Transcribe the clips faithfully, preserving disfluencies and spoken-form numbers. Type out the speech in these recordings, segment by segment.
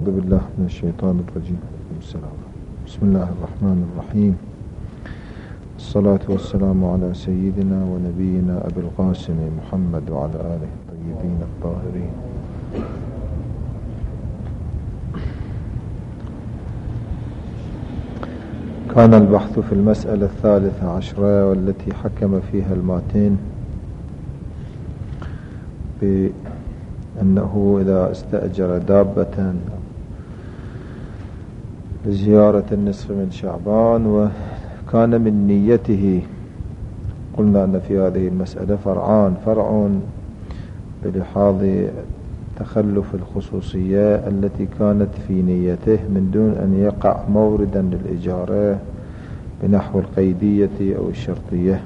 أعوذ بالله من الشيطان الرجيم. السلام. بسم الله الرحمن الرحيم. الصلاة والسلام على سيدنا ونبينا أبي القاسم محمد وعلى آله الطيبين الطاهرين. كان البحث في المسألة الثالثة عشرة والتي حكم فيها الماتين بأنه إذا استأجر دابة لزيارة النصف من شعبان وكان من نيته، قلنا أن في هذه المسألة فرعان: فرع بلحاظ تخلف الخصوصية التي كانت في نيته من دون أن يقع موردا للإجارة بنحو القيدية أو الشرطية.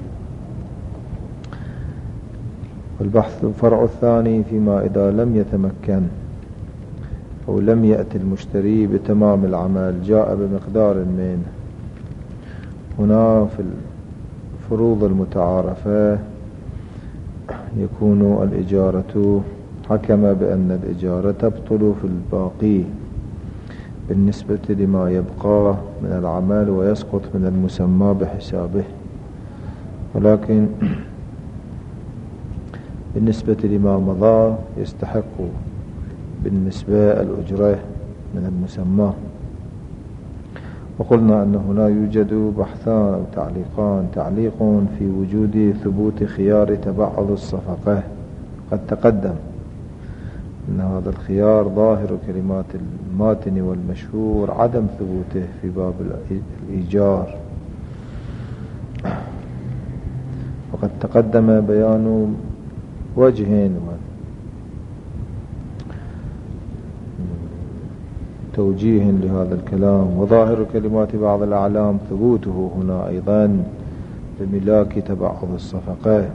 والبحث فرع الثاني فيما إذا لم يتمكن أو لم يأتي المشتري بتمام العمل، جاء بمقدار من. هنا في الفروض المتعارفة يكون الإجارة، حكم بأن الإجارة تبطل في الباقي بالنسبة لما يبقى من العمل ويسقط من المسمى بحسابه، ولكن بالنسبة لما مضى يستحق بالنسبة الأجرة من المسمى. وقلنا أن هنا يوجد بحثان أو تعليقان: تعليق في وجود ثبوت خيار تبعض الصفقة، قد تقدم أن هذا الخيار ظاهر كلمات الماتن والمشهور عدم ثبوته في باب الإيجار، وقد تقدم بيان وجهين توجيه لهذا الكلام. وظاهر كلمات بعض الأعلام ثبوته هنا أيضا بملاك تبعض الصفقة.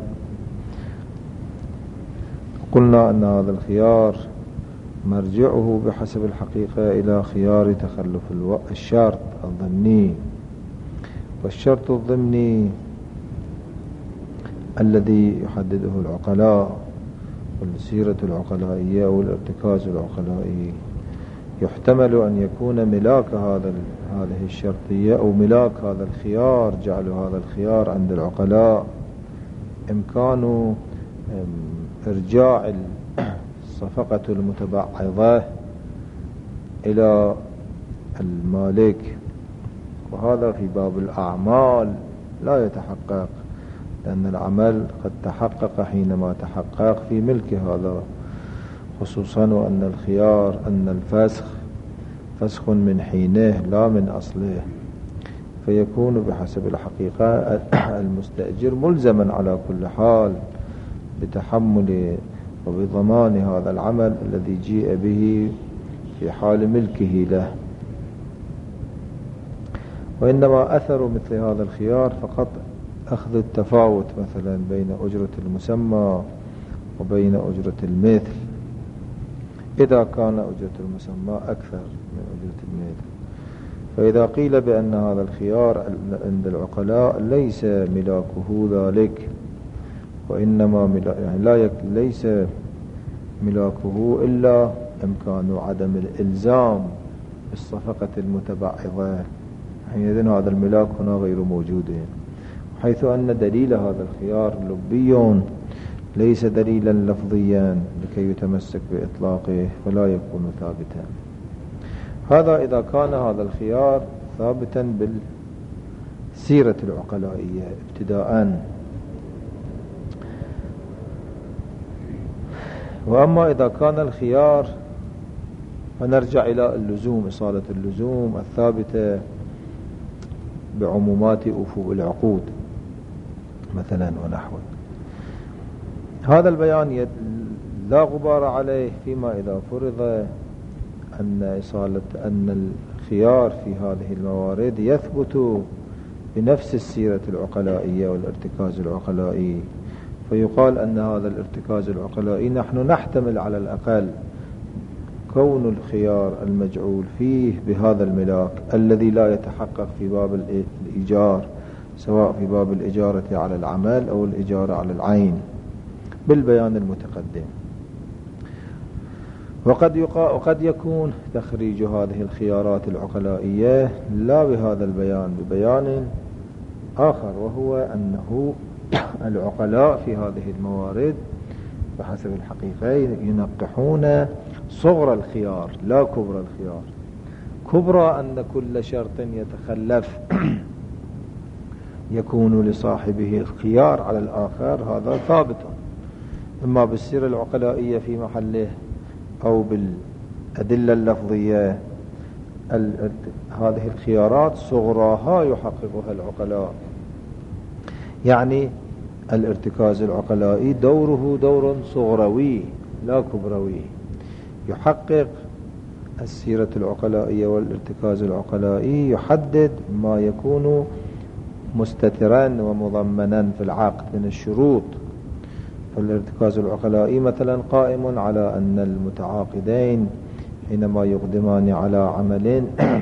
قلنا أن هذا الخيار مرجعه بحسب الحقيقة إلى خيار تخلف الشرط الضمني، والشرط الضمني الذي يحدده العقلاء والسيرة العقلائية أو الارتكاز العقلائي يحتمل أن يكون ملاك هذا هذه الشرطية أو ملاك هذا الخيار، جعل هذا الخيار عند العقلاء إمكان إرجاع الصفقة المتبعضة إلى المالك، وهذا في باب الأعمال لا يتحقق، لأن العمل قد تحقق حينما تحقق في ملك هذا، خصوصا وأن الخيار أن الفسخ فسخ من حينه لا من أصله، فيكون بحسب الحقيقة المستأجر ملزما على كل حال بتحمل وبضمان هذا العمل الذي جيء به في حال ملكه له. وإنما أثر مثل هذا الخيار فقط أخذ التفاوت مثلا بين أجرة المسمى وبين أجرة المثل، إذا كان أجرة المسمى أكثر من أجرة المثل. فإذا قيل بأن هذا الخيار عند العقلاء ليس ملاكه ذلك، وإنما يعني لا يك ليس ملاكه إلا إمكان عدم الإلزام بالصفقة المتبعضة، حينئذ هذا الملاك هنا غير موجود، حيث أن دليل هذا الخيار لبي ليس دليلا لفظيا لكي يتمسك بإطلاقه ولا يكون ثابتا. هذا إذا كان هذا الخيار ثابتا بالسيرة العقلائية ابتداء. وأما إذا كان الخيار، فنرجع إلى اللزوم، إصالة اللزوم الثابتة بعمومات أفو العقود مثلا ونحوه. هذا البيان لا غبار عليه فيما إذا فرض أن إصالة أن الخيار في هذه الموارد يثبت بنفس السيرة العقلائية والارتكاز العقلائي، فيقال أن هذا الارتكاز العقلائي نحن نحتمل على الأقل كون الخيار المجعول فيه بهذا الملاك الذي لا يتحقق في باب الإيجار، سواء في باب الإجارة على العمل أو الإجارة على العين، بالبيان المتقدم. وقد, وقد يكون تخريج هذه الخيارات العقلائية لا بهذا البيان، ببيان آخر، وهو أنه العقلاء في هذه الموارد بحسب الحقيقة ينقحون صغر الخيار لا كبر الخيار. كبرى أن كل شرط يتخلف يكون لصاحبه الخيار على الآخر، هذا ثابت إما بالسيرة العقلائية في محله أو بالأدلة اللفظية. هذه الخيارات صغراها يحققها العقلاء، يعني الارتكاز العقلائي دوره دور صغروي لا كبروي، يحقق السيرة العقلائية والارتكاز العقلائي يحدد ما يكون مستترا ومضمنا في العقد من الشروط. فالارتكاز العقلائي مثلا قائم على أن المتعاقدين حينما يقدمان على عمل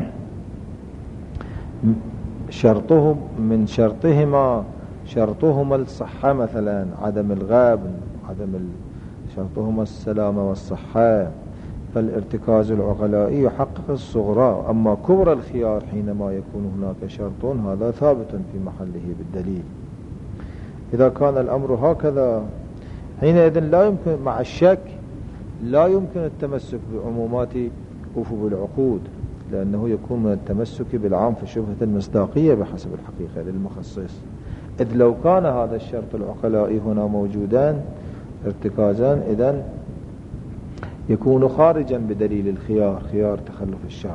شرطهم من شرطهما شرطهما الصحة مثلا، عدم الغاب، عدم شرطهما السلامة والصحة، فالارتكاز العقلائي يحقق الصغرى. أما كبر الخيار حينما يكون هناك شرط هذا ثابت في محله بالدليل. إذا كان الأمر هكذا حينئذ لا يمكن مع الشك لا يمكن التمسك بعمومات أفو العقود، لأنه يكون من التمسك بالعام في شبهة المصداقية بحسب الحقيقة للمخصص. إذ لو كان هذا الشرط العقلائي هنا موجودا ارتكازا إذن يكون خارجا بدليل الخيار، خيار تخلف الشرط.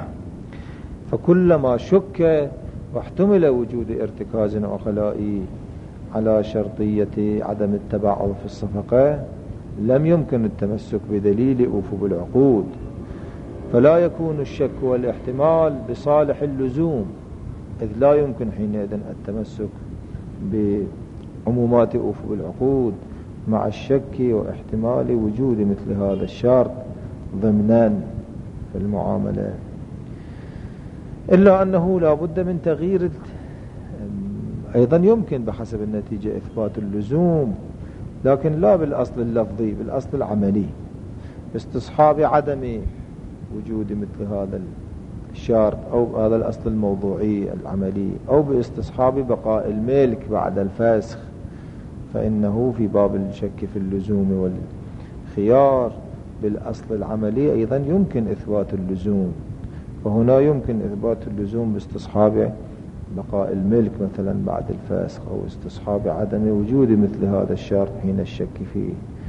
فكلما شك واحتمل وجود ارتكاز عقلائي على شرطية عدم التبعض في الصفقة لم يمكن التمسك بدليل أفو العقود، فلا يكون الشك والاحتمال بصالح اللزوم، إذ لا يمكن حينئذ التمسك بعمومات أفو العقود مع الشك واحتمال وجود مثل هذا الشرط ضمنا في المعاملة. إلا أنه لا بد من تغيير، أيضا يمكن بحسب النتيجة إثبات اللزوم، لكن لا بالأصل اللفظي، بالأصل العملي، استصحاب عدم وجود مثل هذا الشرط أو هذا الأصل الموضوعي العملي، أو باستصحاب بقاء الملك بعد الفسخ، فإنه في باب الشك في اللزوم والخيار بالأصل العملي أيضا يمكن إثبات اللزوم. فهنا يمكن إثبات اللزوم باستصحاب بقاء الملك مثلا بعد الفسخ، أو استصحاب عدم وجود مثل هذا الشرط حين الشك فيه.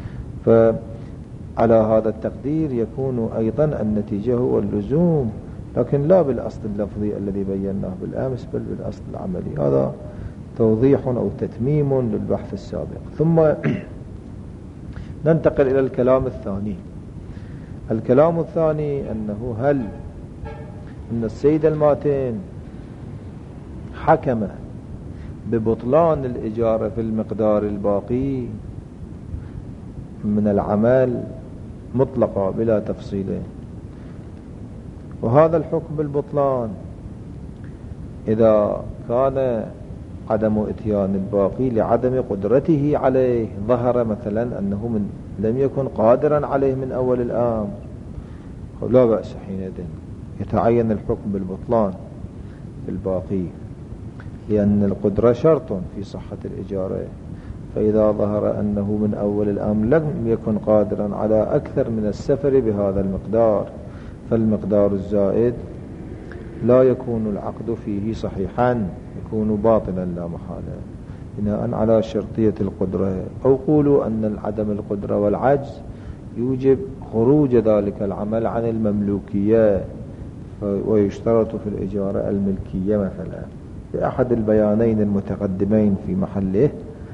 فعلى هذا التقدير يكون أيضا النتيجة هو اللزوم، لكن لا بالأصل اللفظي الذي بيناه بالأمس، بل بالأصل العملي. هذا توضيح أو تتميم للبحث السابق. ثم ننتقل إلى الكلام الثاني. الكلام الثاني أنه هل أن السيد الماتين حكم ببطلان الإجارة في المقدار الباقي من العمل مطلقة بلا تفصيل، وهذا الحكم بالبطلان إذا كان عدم اتيان الباقي لعدم قدرته عليه، ظهر مثلا أنه من لم يكن قادرا عليه من أول الأمر، لا بأس حينئذ يتعين الحكم بالبطلان بالباقي، لأن القدرة شرط في صحة الإجارة. فإذا ظهر أنه من أول الأمر لم يكن قادرا على أكثر من السفر بهذا المقدار، فالمقدار الزائد لا يكون العقد فيه صحيحا، يكون باطلا لا محالة بناء على شرطية القدرة. أو قولوا أن عدم القدرة والعجز يوجب خروج ذلك العمل عن المملوكية، ويشترط في الإجارة الملكية مثلا. في أحد البيانين المتقدمين في محله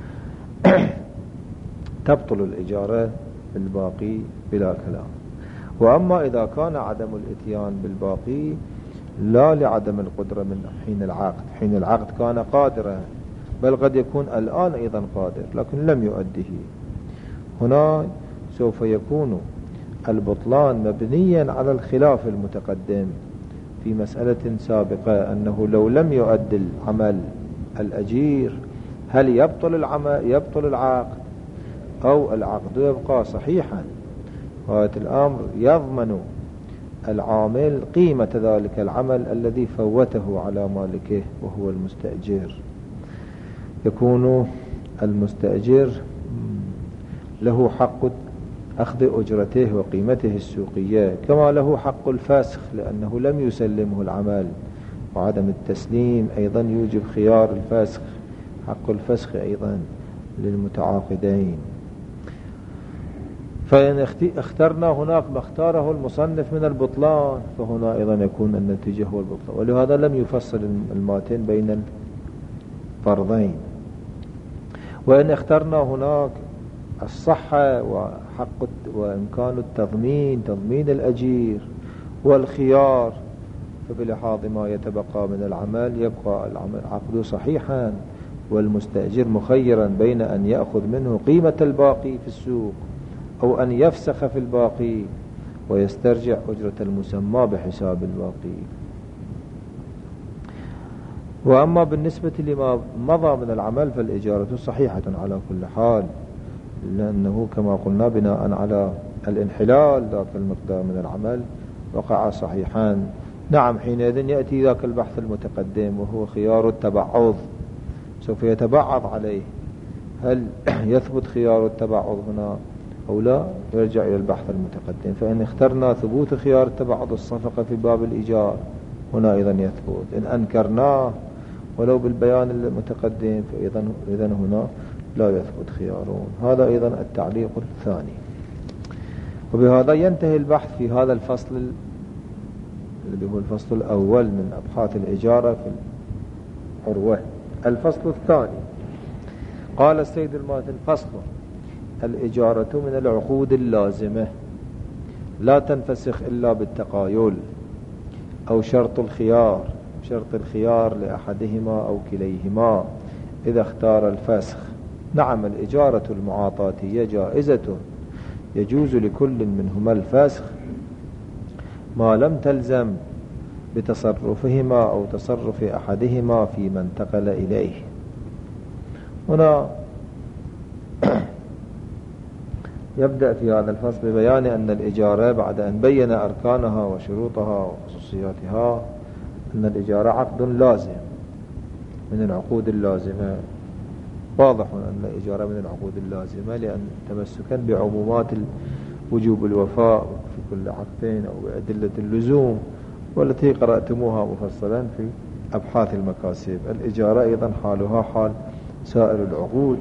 تبطل الإجارة بالباقي بلا كلام. وأما إذا كان عدم الاتيان بالباقي لا لعدم القدرة من حين العقد، حين العقد كان قادرا، بل قد يكون الآن أيضا قادر لكن لم يؤده، هنا سوف يكون البطلان مبنيا على الخلاف المتقدم في مسألة سابقة، أنه لو لم يؤدي العمل الأجير هل يبطل العمل يبطل العقد أو العقد يبقى صحيحا. غاية الأمر يضمن العامل قيمة ذلك العمل الذي فوته على مالكه وهو المستأجر. يكون المستأجر له حق أخذ أجرته وقيمته السوقية، كما له حق الفسخ لأنه لم يسلمه العمل، وعدم التسليم أيضا يوجب خيار الفسخ، حق الفسخ أيضا للمتعاقدين. فإن اخترنا هناك ما اختاره المصنف من البطلان فهنا أيضا يكون النتيجة هو البطلان، ولهذا لم يفصل الماتن بين الفرضين. وإن اخترنا هناك الصحة وحق وإمكان التضمين، تضمين الأجير والخيار، فبلحاظ ما يتبقى من العمل يبقى العقد صحيحا والمستأجر مخيرا بين أن يأخذ منه قيمة الباقي في السوق أو أن يفسخ في الباقي ويسترجع أجرة المسمى بحساب الباقي. وأما بالنسبة لما مضى من العمل فالإجارة صحيحة على كل حال، لأنه كما قلنا بناء على الانحلال ذاك المقدار من العمل وقع صحيحان. نعم، حينئذ يأتي ذاك البحث المتقدم وهو خيار التبعض، سوف يتبعض عليه، هل يثبت خيار التبعض هنا أو لا؟ يرجع إلى البحث المتقدم. فإن اخترنا ثبوت خيار التبعض الصفقة في باب الإيجار هنا أيضا يثبت، إن أنكرناه ولو بالبيان المتقدم فإذا إذن هنا لا يثبت خيارون. هذا أيضا التعليق الثاني. وبهذا ينتهي البحث في هذا الفصل الذي هو الفصل الأول من أبحاث الإجارة في العروة. الفصل الثاني قال السيد الماتن: فصل: الإجارة من العقود اللازمة لا تنفسخ إلا بالتقايل أو شرط الخيار، شرط الخيار لأحدهما أو كليهما إذا اختار الفسخ. نعم، الإجارة المعاطاتية جائزة يجوز لكل منهما الفسخ ما لم تلزم بتصرفهما أو تصرف أحدهما فيما انتقل إليه. هنا يبدأ في هذا الفصل ببيان أن الإجارة بعد أن بين أركانها وشروطها وخصوصياتها أن الإجارة عقد لازم من العقود اللازمة. واضح أن الإجارة من العقود اللازمة لأن تمسكا بعمومات وجوب الوفاء في كل عقدين أو بأدلة اللزوم والتي قرأتموها مفصلا في أبحاث المكاسب. الإجارة أيضا حالها حال سائر العقود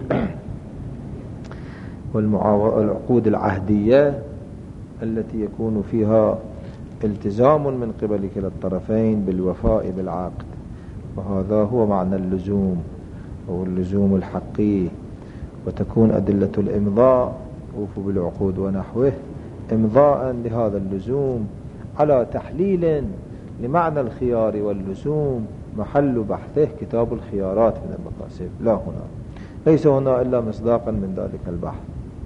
والعقود العهدية التي يكون فيها التزام من قبل كلا الطرفين بالوفاء بالعقد، وهذا هو معنى اللزوم أو اللزوم الحقي. وتكون أدلة الإمضاء وفوا بالعقود ونحوه إمضاء لهذا اللزوم على تحليل لمعنى الخيار واللزوم محل بحثه كتاب الخيارات من المكاسب، لا هنا، ليس هنا إلا مصداقا من ذلك البحث.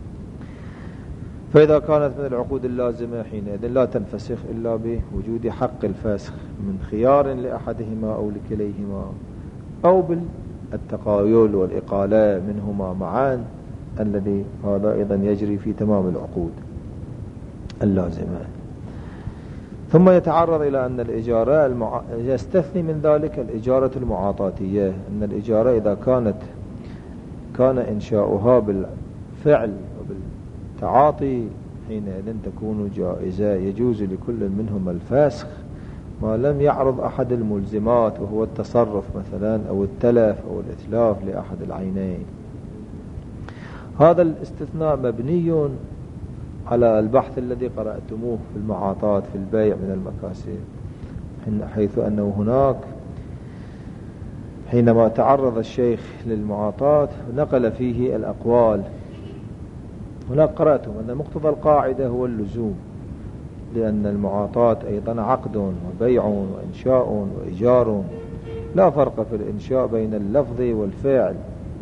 فإذا كانت من العقود اللازمة حينئذ لا تنفسخ إلا بوجود حق الفسخ من خيار لأحدهما أو لكليهما أو بالتقايل والإقالة منهما معا، الذي هذا أيضا يجري في تمام العقود اللازمة. ثم يتعرض إلى أن الإجارة المع... يستثني من ذلك الإجارة المعاطاتية، أن الإجارة إذا كانت كان إنشاؤها بالفعل وبالتعاطي حينئذ تكون جائزة يجوز لكل منهما الفسخ ما لم يعرض أحد الملزمات وهو التصرف مثلا أو التلف أو الإتلاف لأحد العينين. هذا الاستثناء مبني على البحث الذي قرأتموه في المعاطات في البيع من المكاسب، حيث أنه هناك حينما تعرض الشيخ للمعاطات نقل فيه الأقوال. هناك قرأتم أن مقتضى القاعدة هو اللزوم، لأن المعاطات أيضا عقد وبيع وإنشاء وإيجار، لا فرق في الإنشاء بين اللفظ والفعل،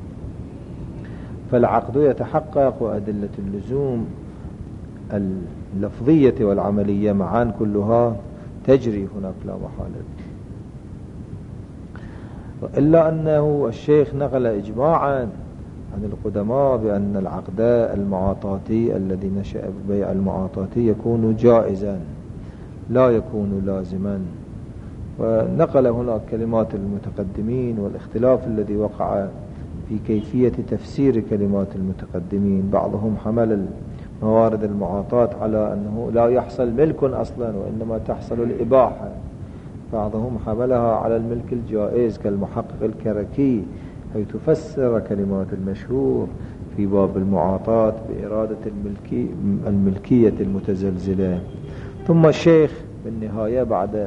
فالعقد يتحقق وأدلة اللزوم اللفظية والعملية معا كلها تجري هناك لا محالة. إلا أنه الشيخ نقل إجماعا عن القدماء بأن العقد المعاطاتي الذي نشأ ببيع المعاطاتي يكون جائزا لا يكون لازما. ونقل هنا كلمات المتقدمين والاختلاف الذي وقع في كيفية تفسير كلمات المتقدمين. بعضهم حمل موارد المعاطات على أنه لا يحصل ملك أصلا وإنما تحصل الإباحة، بعضهم حملها على الملك الجائز كالمحقق الكركي، حيث فسر كلمات المشهور في باب المعاطات بإرادة الملكي الملكية المتزلزلة. ثم الشيخ بالنهاية بعد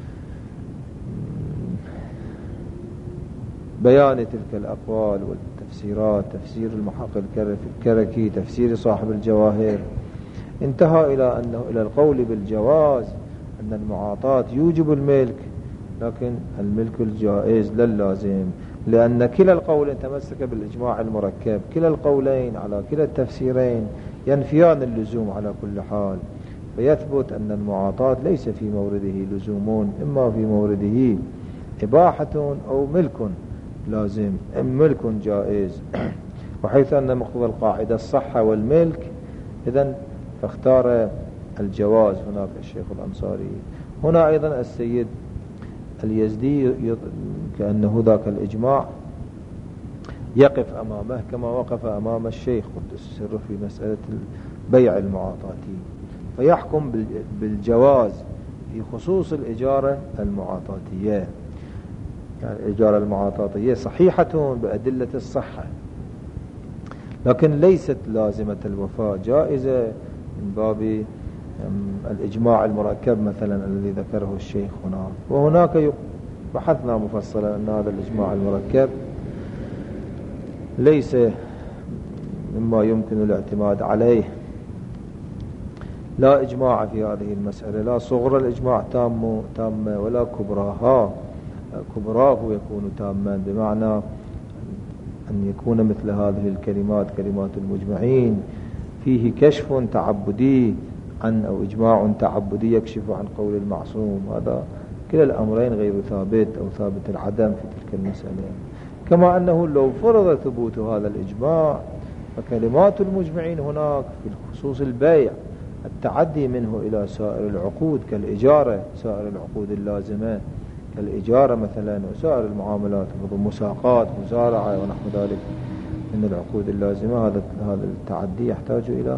بيان تلك الأقوال والتفسيرات، تفسير المحقق الكركي، تفسير صاحب الجواهر، انتهى إلى أنه إلى القول بالجواز، أن المعاطات يوجب الملك لكن الملك الجائز لا اللازم، لأن كلا القولين تمسك بالإجماع المركب، كلا القولين على كلا التفسيرين ينفيان اللزوم على كل حال، فيثبت أن المعاطات ليس في مورده لزوم، إما في مورده إباحة أو ملك لازم أم ملك جائز. وحيث أن مقتضى القاعدة الصحة والملك، إذن فاختار الجواز هناك الشيخ الأنصاري. هنا أيضا السيد اليزدي كأنه ذاك الإجماع يقف أمامه كما وقف أمام الشيخ قدس سره في مسألة بيع المعاطاتي، فيحكم بالجواز في خصوص الإجارة المعاطاتية. يعني الإجارة المعاطاتية صحيحة بأدلة الصحة لكن ليست لازمة الوفاء، جائزة من باب الإجماع المركب مثلا الذي ذكره الشيخ هنا. وهناك بحثنا مفصلا أن هذا الإجماع المركب ليس مما يمكن الاعتماد عليه، لا إجماع في هذه المسألة، لا صغر الإجماع تام تامة ولا كبراها كبراه يكون تاما، بمعنى أن يكون مثل هذه الكلمات كلمات المجمعين فيه كشف تعبدي عن أو إجماع تعبدي يكشف عن قول المعصوم، هذا كلا الأمرين غير ثابت أو ثابت العدم في تلك المسألة. كما أنه لو فرض ثبوت هذا الإجماع فكلمات المجمعين هناك في خصوص البيع التعدي منه إلى سائر العقود كالإجارة، سائر العقود اللازمة كالإجارة مثلا وسائر المعاملات مساقات مزارعة ونحو ذلك من العقود اللازمة، هذا هذا التعدي يحتاج إلى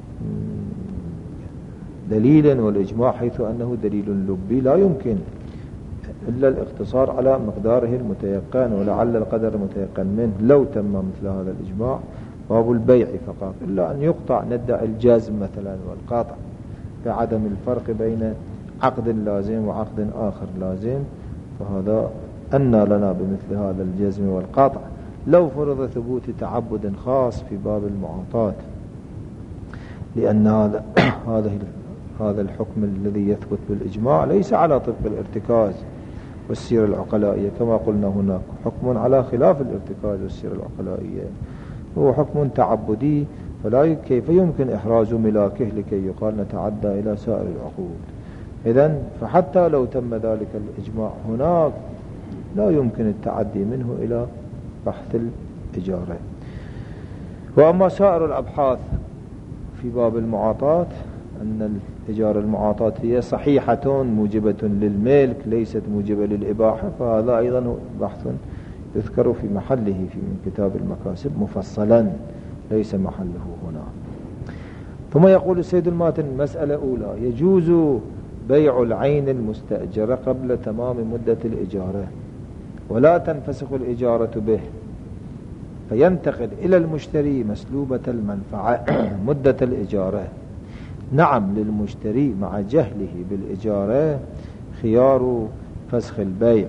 دليل، والإجماع حيث أنه دليل لبي لا يمكن إلا الاقتصار على مقداره المتيقن، ولعل القدر المتيقن منه لو تم مثل هذا الإجماع باب البيع فقط، إلا أن يقطع ندعي الجازم مثلا والقاطع بعدم الفرق بين عقد لازم وعقد آخر لازم، فهذا أن لنا بمثل هذا الجزم والقاطع لو فرض ثبوت تعبد خاص في باب المعاطات، لأن هذا هذا هذا الحكم الذي يثبت بالإجماع ليس على طبق الارتكاز والسيرة العقلائية كما قلنا هناك، حكم على خلاف الارتكاز والسيرة العقلائية، هو حكم تعبدي، فلا كيف يمكن إحراز ملاكه لكي يقال نتعدى إلى سائر العقود. إذن فحتى لو تم ذلك الإجماع هناك لا يمكن التعدي منه إلى بحث الإجارة. وأما سائر الأبحاث في باب المعاطات أن الإجارة المعاطات هي صحيحة موجبة للملك ليست موجبة للإباحة، فهذا أيضا بحث يذكر في محله في من كتاب المكاسب مفصلا ليس محله هنا. ثم يقول السيد الماتن مسألة أولى: يجوز بيع العين المستأجرة قبل تمام مدة الإجارة ولا تنفسخ الإجارة به، فينتقل إلى المشتري مسلوبة المنفعة مدة الإجارة. نعم، للمشتري مع جهله بالإجارة خيار فسخ البيع.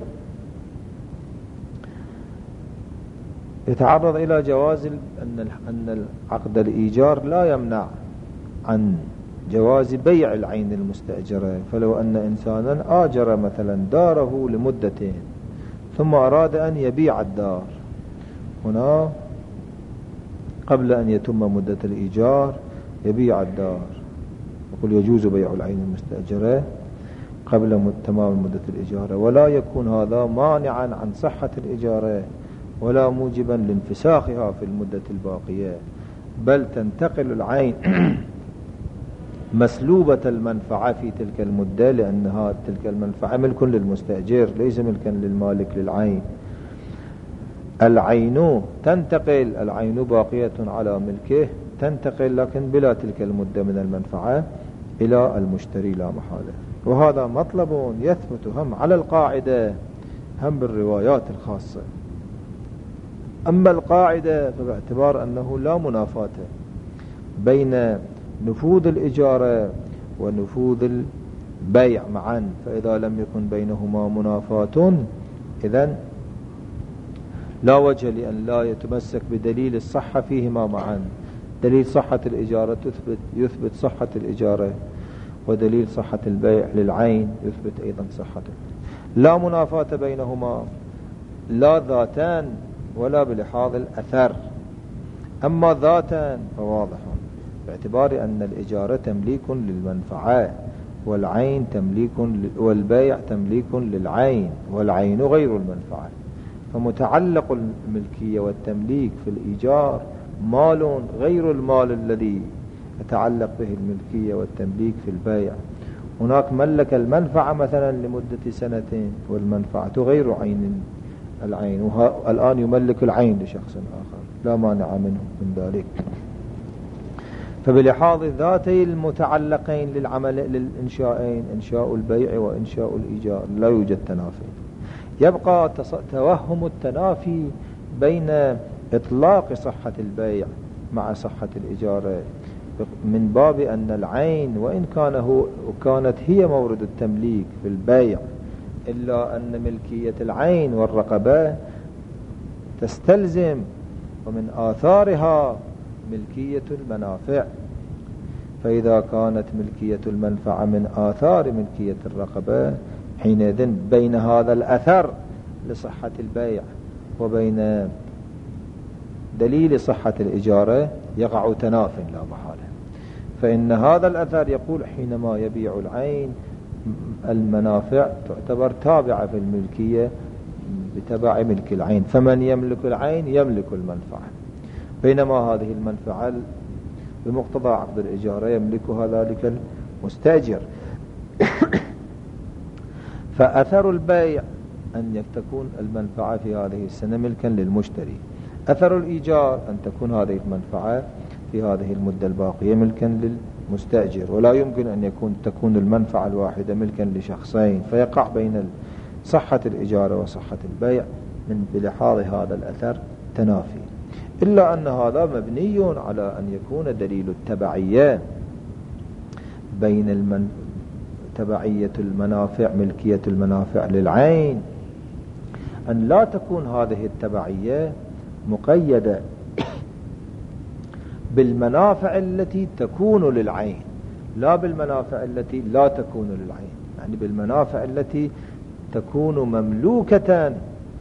يتعرض إلى جواز أن أن عقد الإيجار لا يمنع عن جواز بيع العين المستأجرة، فلو أن إنسانا آجر مثلا داره لمدتين ثم أراد أن يبيع الدار هنا قبل أن يتم مدة الإيجار يبيع الدار، يقول يجوز بيع العين المستأجرة قبل تمام مدة الإجارة، ولا يكون هذا مانعا عن صحة الإجارة، ولا موجبا لانفساخها في المدة الباقية، بل تنتقل العين مسلوبة المنفعة في تلك المدة، لأنها تلك المنفعة ملك للمستأجر ليس ملكا للمالك للعين. العين تنتقل، العين باقية على ملكه، تنتقل لكن بلا تلك المدة من المنفعة إلى المشتري لا محالة. وهذا مطلب يثبت هم على القاعدة هم بالروايات الخاصة. أما القاعدة فباعتبار أنه لا منافاة بين نفوذ الإجارة ونفوذ البيع معا، فإذا لم يكن بينهما منافاة إذن لا وجه لأن لا يتمسك بدليل الصحة فيهما معا. دليل صحة الإجارة تثبت يثبت صحة الإجارة، ودليل صحة البيع للعين يثبت أيضا صحة. لا منافاة بينهما لا ذاتان ولا بلحاظ الأثر. أما ذاتان فواضح باعتبار أن الإجارة تمليك للمنفعة، والعين تمليك والبيع تمليك للعين، والعين غير المنفعة. فمتعلق الملكية والتمليك في الإيجار مال غير المال الذي يتعلق به الملكية والتمليك في البيع. هناك ملك المنفعة مثلا لمدة سنتين والمنفعة غير عين العين، والآن يملك العين لشخص آخر لا مانع منه من ذلك. فبلحاظ ذاتي المتعلقين للعمل للإنشاءين، إنشاء البيع وإنشاء الإيجار، لا يوجد تنافي. يبقى توهم التنافي بين إطلاق صحة البيع مع صحة الإجارة من باب أن العين وإن كان هو وكانت هي مورد التمليك في البيع، إلا أن ملكية العين والرقبة تستلزم ومن آثارها ملكية المنافع. فإذا كانت ملكية المنفعة من آثار ملكية الرقبة، حينئذ بين هذا الأثر لصحة البيع وبين دليل صحة الإجارة يقع تناف لا محالة. فإن هذا الأثر يقول حينما يبيع العين المنافع تعتبر تابعة في الملكية بتبع ملك العين، فمن يملك العين يملك المنفعة، بينما هذه المنفعة بمقتضى عقد الإجارة يملكها ذلك المستأجر. فأثر البيع أن تكون المنفعة في هذه السنة ملكا للمشتري، أثر الإيجار أن تكون هذه المنفعة في هذه المدة الباقية ملكا للمستأجر. ولا يمكن أن يكون تكون المنفعة الواحدة ملكا لشخصين، فيقع بين صحة الإجارة وصحة البيع من بلحاظ هذا الأثر تنافي. إلا أن هذا مبني على أن يكون دليل التبعية بين المن... تبعية المنافع ملكية المنافع للعين، أن لا تكون هذه التبعية مقيدة بالمنافع التي تكون للعين، لا بالمنافع التي لا تكون للعين، يعني بالمنافع التي تكون مملوكة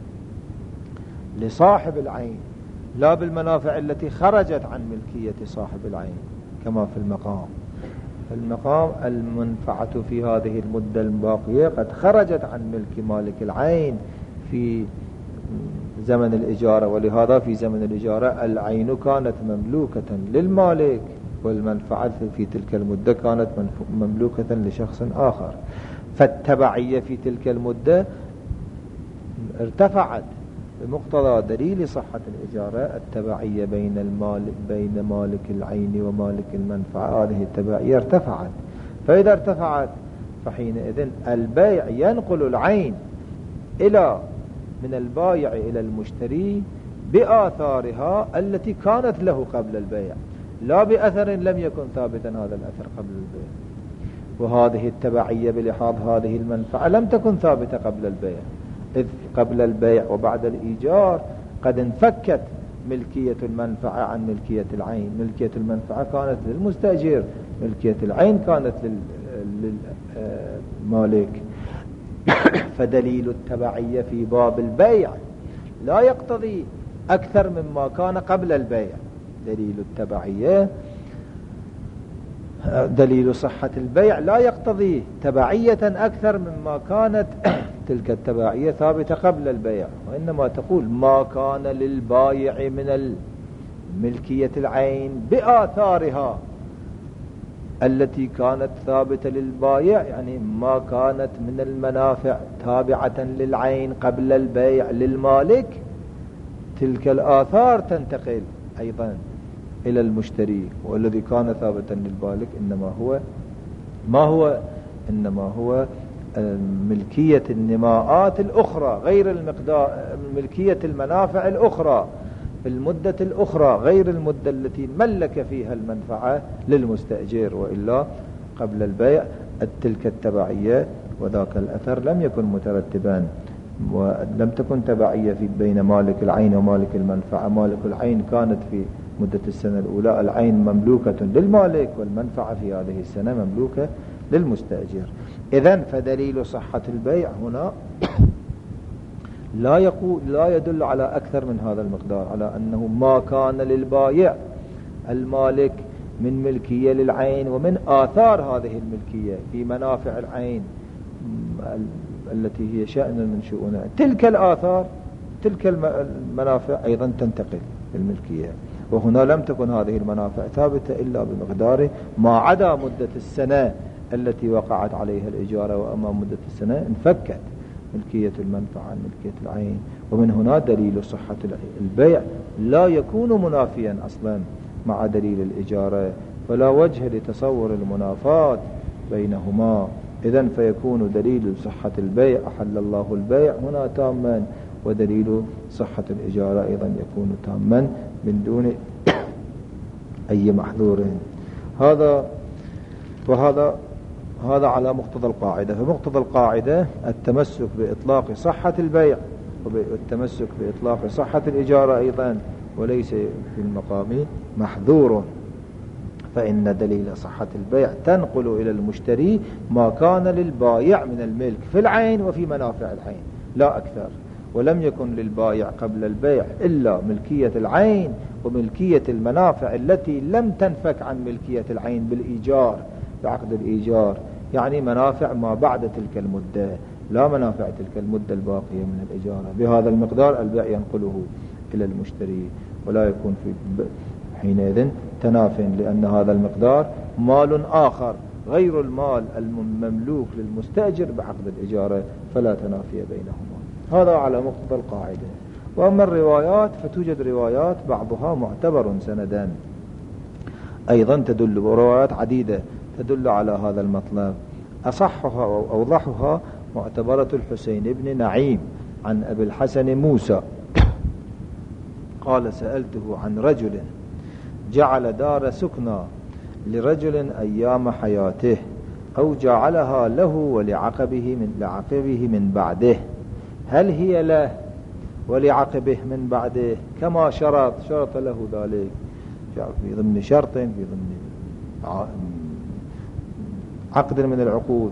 لصاحب العين، لا بالمنافع التي خرجت عن ملكية صاحب العين كما في المقام. المقام المنفعة في هذه المدة الباقية قد خرجت عن ملك مالك العين في زمن الإجارة، ولهذا في زمن الإجارة العين كانت مملوكة للمالك والمنفعة في تلك المدة كانت مملوكة لشخص آخر. فالتبعية في تلك المدة ارتفعت بمقتضى دليل صحة الإجارة. التبعية بين المال بين مالك العين ومالك المنفعة هذه التبعية ارتفعت. فإذا ارتفعت فحينئذ البيع ينقل العين إلى من البائع إلى المشتري بآثارها التي كانت له قبل البيع، لا بأثر لم يكن ثابتا هذا الأثر قبل البيع. وهذه التبعية بلحاظ هذه المنفعة لم تكن ثابتة قبل البيع، إذ قبل البيع وبعد الإيجار قد انفكت ملكية المنفعة عن ملكية العين. ملكية المنفعة كانت للمستأجر، ملكية العين كانت للمالك. فدليل التبعية في باب البيع لا يقتضي أكثر مما كان قبل البيع. دليل التبعية دليل صحة البيع لا يقتضي تبعية أكثر مما كانت تلك التبعية ثابتة قبل البيع، وإنما تقول ما كان للبايع من الملكية العين بآثارها التي كانت ثابتة للبايع، يعني ما كانت من المنافع تابعة للعين قبل البيع للمالك، تلك الآثار تنتقل أيضا إلى المشتري. والذي كان ثابتا للمالك إنما هو ما هو إنما هو ملكية النماءات الأخرى غير المقدار، ملكية المنافع الأخرى في المدة الأخرى غير المدة التي ملك فيها المنفعة للمستأجر. وإلا قبل البيع تلك التبعية وذاك الأثر لم يكن مترتبا، ولم تكن تبعية في بين مالك العين ومالك المنفعة. مالك العين كانت في مدة السنة الأولى العين مملوكة للمالك، والمنفعة في هذه السنة مملوكة للمستأجر. إذن فدليل صحة البيع هنا لا يقول لا يدل على أكثر من هذا المقدار، على أنه ما كان للبايع المالك من ملكية للعين ومن آثار هذه الملكية في منافع العين التي هي شأن من شؤونها، تلك الآثار تلك المنافع أيضا تنتقل الملكية. وهنا لم تكن هذه المنافع ثابتة إلا بمقدار ما عدا مدة السنة التي وقعت عليها الإجارة، وأمام مدة السنة انفكت ملكية المنفعة عن ملكية العين. ومن هنا دليل صحة البيع لا يكون منافيا أصلا مع دليل الإجارة، فلا وجه لتصور المنافاة بينهما. إذن فيكون دليل صحة البيع أحل الله البيع هنا تاما، ودليل صحة الإجارة أيضا يكون تاما من دون أي محذور. هذا وهذا هذا على مقتضى القاعدة. فمقتضى القاعدة التمسك بإطلاق صحة البيع والتمسك بإطلاق صحة الإجارة أيضا، وليس في المقام محذور، فإن دليل صحة البيع تنقل إلى المشتري ما كان للبايع من الملك في العين وفي منافع العين لا أكثر. ولم يكن للبايع قبل البيع إلا ملكية العين وملكية المنافع التي لم تنفك عن ملكية العين بالإيجار بعقد الإيجار، يعني منافع ما بعد تلك المدة، لا منافع تلك المدة الباقية من الإجارة. بهذا المقدار البيع ينقله إلى المشتري، ولا يكون في حينئذ تناف، لأن هذا المقدار مال آخر غير المال المملوك للمستأجر بعقد الإجارة، فلا تنافي بينهما. هذا على مقتضى القاعدة. وأما الروايات فتوجد روايات بعضها معتبر سندا أيضا تدل، روايات عديدة تدل على هذا المطلب. أصحها أو أوضحها معتبرة الحسين بن نعيم عن أبي الحسن موسى قال سألته عن رجل جعل دار سكنى لرجل أيام حياته أو جعلها له ولعقبه من لعقبه من بعده، هل هي له ولعقبه من بعده كما شرط شرط له ذلك في ضمن شرط في ضمن عقد من العقود؟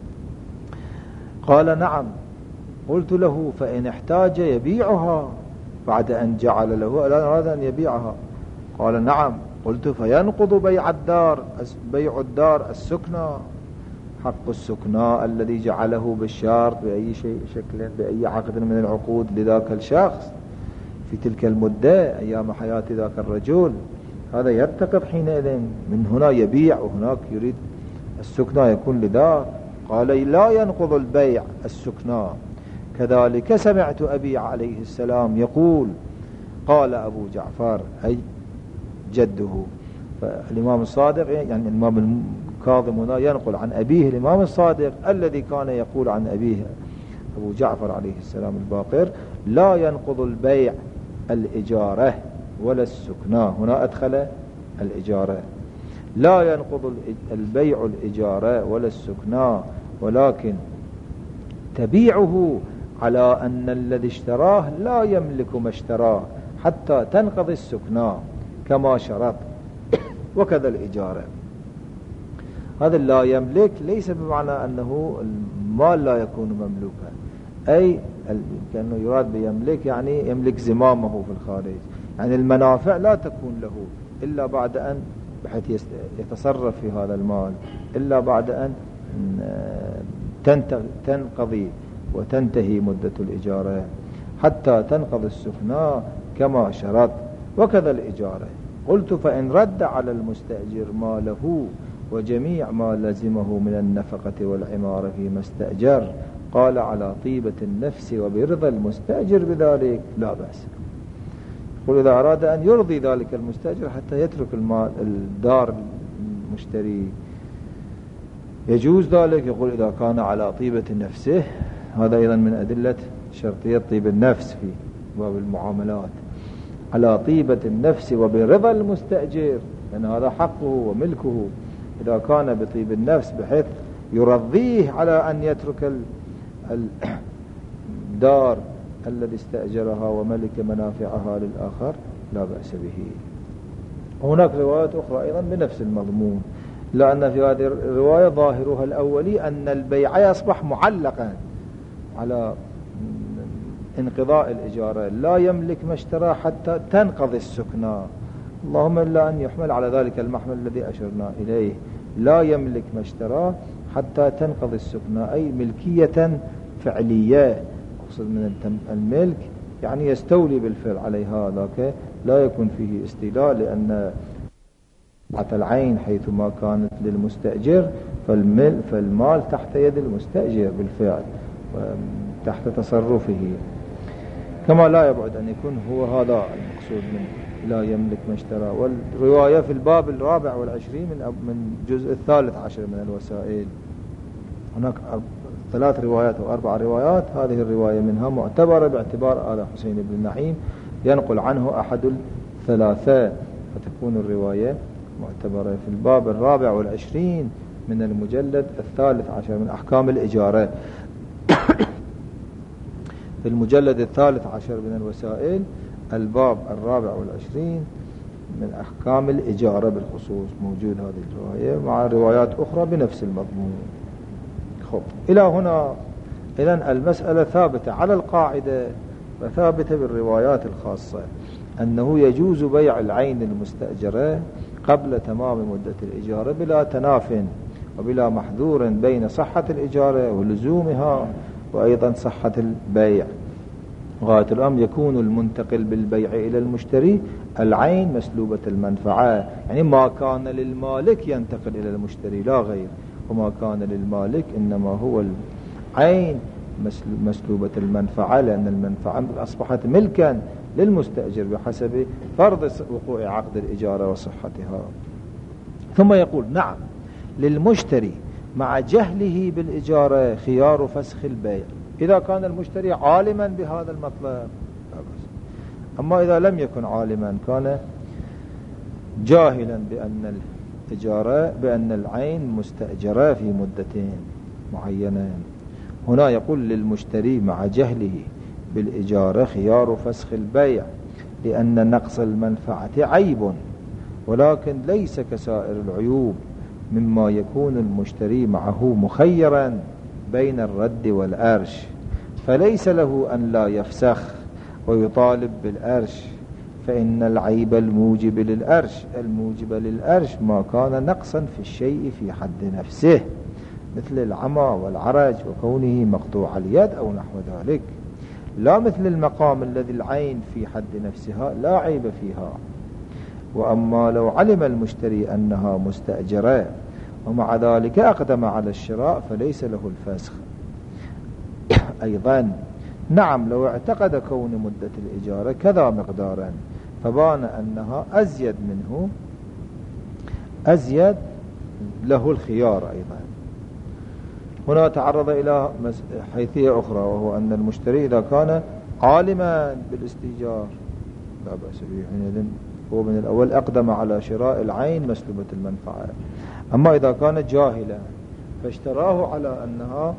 قال نعم. قلت له فإن احتاج يبيعها بعد أن جعل له أراد أن يبيعها؟ قال نعم. قلت فينقض بيع الدار بيع الدار السكنى حق السكنى الذي جعله بالشرط بأي شيء شكل بأي عقد من العقود لذاك الشخص في تلك المدة أيام حياة ذاك الرجل، هذا يرتكب حينئذ. من هنا يبيع وهناك يريد السكنى يكون لذاك. قال لا ينقض البيع السكنى. كذلك سمعت أبي عليه السلام يقول. قال أبو جعفر أي جده. فالإمام الصادق يعني الإمام الكاظم هنا ينقل عن أبيه الإمام الصادق الذي كان يقول عن أبيه أبو جعفر عليه السلام الباقر لا ينقض البيع الإجارة ولا السكنى. هنا أدخل الإجارة. لا ينقض البيع الإجارة ولا السكنى، ولكن تبيعه على أن الذي اشتراه لا يملك ما اشتراه حتى تنقضي السكنى كما شرط، وكذا الإجارة. هذا لا يملك ليس بمعنى أنه المال لا يكون مملوكا، أي كأنه يراد بيملك يعني يملك زمامه في الخارج، يعني المنافع لا تكون له إلا بعد أن بحيث يتصرف في هذا المال إلا بعد أن تنقضي وتنتهي مدة الإجارة حتى تنقضي السكنى كما شرط. وكذا الإجارة. قلت فإن رد على المستأجر ماله وجميع ما لزمه من النفقة والعمارة فيما استأجر قال على طيبة النفس وبرضا المستأجر بذلك لا بأس. يقول إذا أراد أن يرضي ذلك المستأجر حتى يترك المال الدار المشتري يجوز ذلك. يقول إذا كان على طيبة نفسه. هذا أيضا من أدلة شرطية طيب النفس في باب المعاملات. على طيبة النفس وبرضا المستأجر لأن هذا حقه وملكه. إذا كان بطيب النفس بحيث يرضيه على أن يترك الدار الذي استأجرها وملك منافعها للآخر لا بأس به. هناك روايات أخرى أيضا بنفس المضمون، لأن في هذه الرواية ظاهرها الأولي أن البيع يصبح معلقا على انقضاء الإجارة، لا يملك ما اشترى حتى تنقضي السكنى، اللهم إلا أن يحمل على ذلك المحمل الذي أشرنا إليه، لا يملك ما اشترى حتى تنقضي السكنى، أي ملكية فعلية. أقصد من الملك يعني يستولي بالفعل عليها، ذاك لا يكون فيه استيلاء، لأن العين حيثما كانت للمستأجر فالمال تحت يد المستأجر بالفعل تحت تصرفه، كما لا يبعد أن يكون هو هذا المقصود من لا يملك ما اشترى. والرواية في الباب الرابع والعشرين من من الجزء الثالث عشر من الوسائل. هناك ثلاث روايات أو أربع روايات، هذه الرواية منها معتبرة باعتبار آل حسين بن النعيم ينقل عنه أحد الثلاثة، فتكون الرواية معتبرة. في الباب الرابع والعشرين من المجلد الثالث عشر من أحكام الإجارة في المجلد الثالث عشر من الوسائل الباب الرابع والعشرين من أحكام الإجارة بالخصوص موجود هذه الرواية مع روايات أخرى بنفس المضمون. خب إلى هنا إذن المسألة ثابتة على القاعدة وثابتة بالروايات الخاصة أنه يجوز بيع العين المستأجرة قبل تمام مدة الإجارة بلا تناف وبلا محذور بين صحة الإجارة ولزومها وأيضا صحة البيع. غاية الأمر يكون المنتقل بالبيع إلى المشتري العين مسلوبة المنفعة، يعني ما كان للمالك ينتقل إلى المشتري لا غير، وما كان للمالك إنما هو العين مسلوبة المنفعة، لأن المنفعة أصبحت ملكا للمستأجر بحسب فرض وقوع عقد الإجارة وصحتها. ثم يقول نعم للمشتري مع جهله بالإجارة خيار فسخ البيع إذا كان المشتري عالما بهذا المطلب. أما إذا لم يكن عالما كان جاهلا بأن الإجارة بأن العين مستأجرة في مدتين معينة، هنا يقول للمشتري مع جهله بالإجارة خيار فسخ البيع لأن نقص المنفعة عيب ولكن ليس كسائر العيوب، مما يكون المشتري معه مخيرا بين الرد والأرش، فليس له أن لا يفسخ ويطالب بالأرش، فإن العيب الموجب للأرش الموجب للأرش ما كان نقصا في الشيء في حد نفسه مثل العمى والعرج وكونه مقطوع اليد أو نحو ذلك، لا مثل المقام الذي العين في حد نفسها لا عيب فيها. وأما لو علم المشتري أنها مستأجرة ومع ذلك أقدم على الشراء فليس له الفسخ. أيضا نعم لو اعتقد كون مدة الإجارة كذا مقدارا فبان أنها أزيد منه أزيد له الخيار. أيضا هنا تعرض إلى حيثية أخرى، وهو أن المشتري إذا كان عالما بالاستئجار لا بأس به، حينئذ هو من الأول أقدم على شراء العين مسلوبة المنفعة. أما إذا كان جاهلا فاشتراه على أنها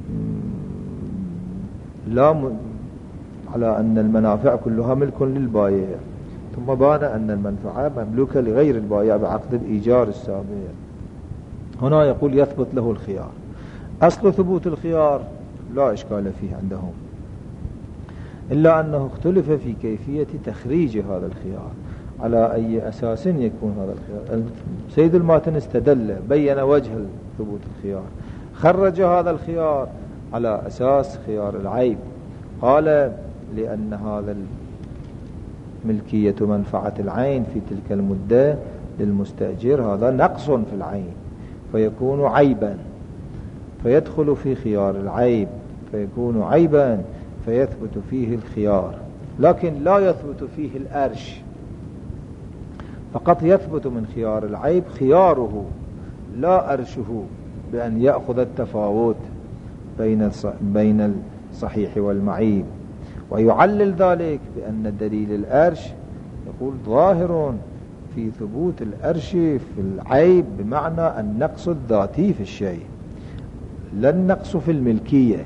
لا م... على أن المنافع كلها ملك للبائع، ثم بان أن المنفعة مملوكة لغير البائع بعقد الإيجار السابق، هنا يقول يثبت له الخيار. أصل ثبوت الخيار لا إشكال فيه عندهم، إلا أنه اختلف في كيفية تخريج هذا الخيار، على أي أساس يكون هذا الخيار. سيد الماتن استدل بين وجه ثبوت الخيار، خرج هذا الخيار على أساس خيار العيب. قال لأن هذا الملكية منفعة العين في تلك المدة للمستأجر هذا نقص في العين فيكون عيبا، فيدخل في خيار العيب، فيكون عيبا فيثبت فيه الخيار، لكن لا يثبت فيه الأرش، فقط يثبت من خيار العيب خياره لا أرشه، بأن يأخذ التفاوت بين بين الصحيح والمعيب. ويعلل ذلك بأن دليل الأرش يقول ظاهر في ثبوت الأرش في العيب بمعنى النقص الذاتي في الشيء، لا النقص في الملكية.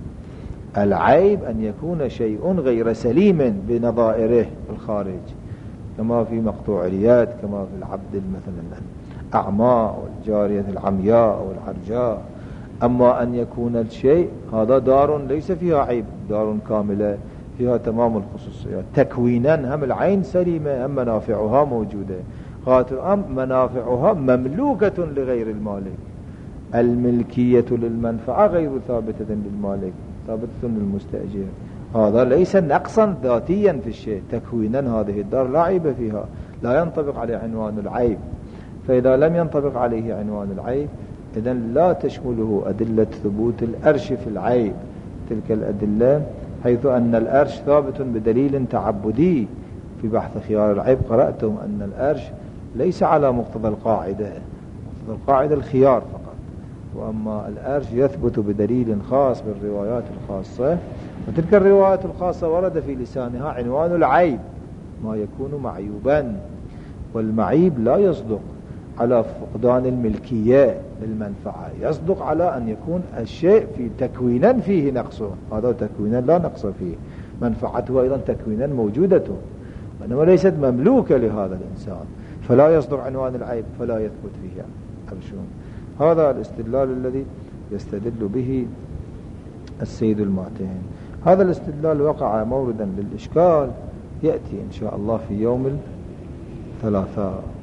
العيب أن يكون شيء غير سليم بنظائره في الخارج، كما في مقطوع اليد، كما في العبد مثلا الأعمى والجارية العمياء والعرجاء. أما أن يكون الشيء هذا دار ليس فيها عيب، دار كاملة فيها تمام الخصوصيات، تكوينا هم العين سليمة، هم منافعها موجودة، خاطر أم منافعها مملوكة لغير المالك. الملكية للمنفعة غير ثابتة للمالك، ثابتة للمستأجر. هذا ليس نقصا ذاتيا في الشيء، تكوينا هذه الدار لا عيب فيها، لا ينطبق عليه عنوان العيب. فإذا لم ينطبق عليه عنوان العيب إذن لا تشمله أدلة ثبوت الأرش في العيب تلك الأدلة، حيث أن الأرش ثابت بدليل تعبدي. في بحث خيار العيب قرأتم أن الأرش ليس على مقتضى القاعدة، مقتضى القاعدة الخيار فقط، وأما الأرش يثبت بدليل خاص بالروايات الخاصة، وتلك الروايات الخاصة ورد في لسانها عنوان العيب ما يكون معيوبا، والمعيب لا يصدق على فقدان الملكية للمنفعة، يصدق على أن يكون الشيء في تكوينا فيه نقصه، هذا تكوينا لا نقص فيه، منفعته أيضا تكوينا موجودة، وإنما ليست مملوكة لهذا الإنسان، فلا يصدق عنوان العيب، فلا يثبت فيه أرشون. هذا الاستدلال الذي يستدل به السيد الماتن. هذا الاستدلال وقع موردا للإشكال، يأتي إن شاء الله في يوم الثلاثاء.